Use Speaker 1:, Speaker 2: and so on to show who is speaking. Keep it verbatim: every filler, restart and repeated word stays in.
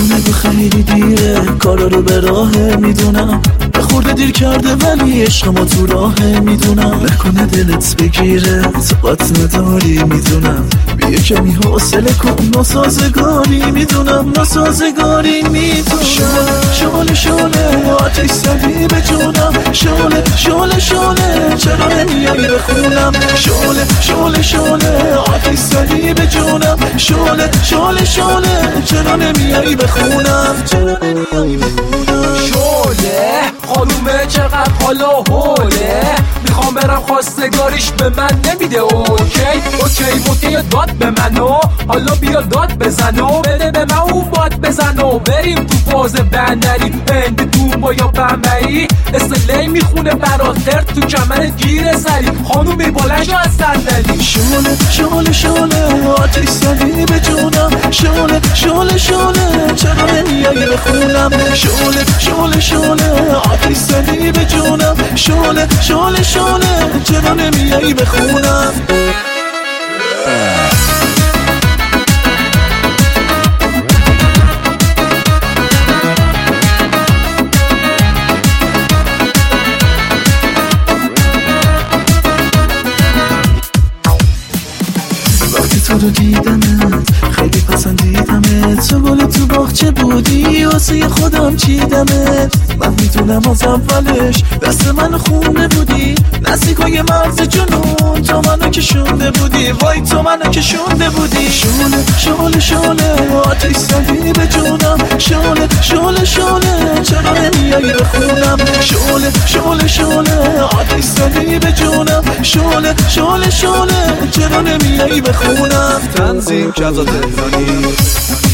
Speaker 1: میدونه به خیلی دیره، کارا رو به راه میدونم، به خورده دیر کرده ولی عشق ما تو راه میدونم. نکنه دلت بگیره طاقت نداری میدونم، بیا کمی حوصله کن ناسازگاری میدونم، ناسازگاری میدونم. شعله شعله آتش زدی به جونم، شعله شعله شعله چرا نمیایی بخونم، شعله شعله شعله آتش زدی به جونم، شعله شعله شعله چرا نمیایی بخونم، چرا نمیایی بخونم.
Speaker 2: شعله خانومه چقدر حالا حوله، میخوام برم خواستگاریش به من نمیده. اوکی اوکی اوکی داد به منو، حالا بیا داد بزن و بده به من اون باد بزن و بریم تو فاز بندری، هند تو ما یا بمبئی، اسلی میخونه برادر تو کمرت گیره سری، خانومی بلنش از صندلی.
Speaker 1: شعله شعله شعله آتش زدی به جونم، شعله شعله شعله چرا نمیایی بخونم، شعله شعله شعله آتش زدی به جونم، شعله شعله شعله چرا نمیایی بخونم. تو رو دیدمت خیلی پسندیدمت، تو گل تو باغچه بودی واسه خودم چیدمت، من میدونم از اولش دست من خونده بودی، نزدیکای مرز جنون تو منو کشونده بودی، وای تو منو کشونده بودی. شعله شعله شعله آتش زدی به جونم، شعله شعله شعله چرا نمیایی بخونم، شعله شعله شعله آتش زدی به جونم، شعله شعله شعله چرا نمیایی بخونم.
Speaker 3: تنظیم کذا تهرانی